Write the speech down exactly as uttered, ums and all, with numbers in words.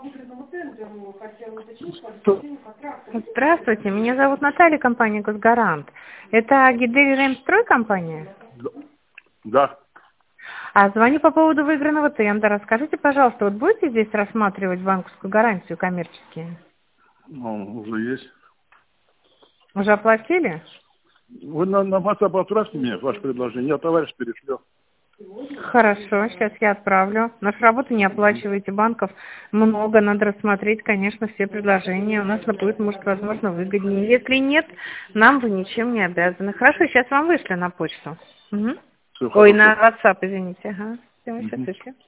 Здравствуйте, меня зовут Наталья, компания «Госгарант». Это Гидель Ремстрой компания? Да. А звоню по поводу выигранного тендера. Скажите, пожалуйста, вот будете здесь рассматривать банковскую гарантию коммерческие? Ну, уже есть. Уже оплатили? Вы на, на WhatsApp отправьте мне ваше предложение, я товарищ перешлю. Хорошо, сейчас я отправлю. Нашу работу не оплачиваете, банков много, надо рассмотреть, конечно, все предложения. У нас будет, может, возможно, выгоднее. Если нет, нам вы ничем не обязаны. Хорошо, сейчас вам вышлю на почту. Угу. Все Ой, хорошо. на WhatsApp, извините. Ага. Все, мы сейчас Мгм. вышлю.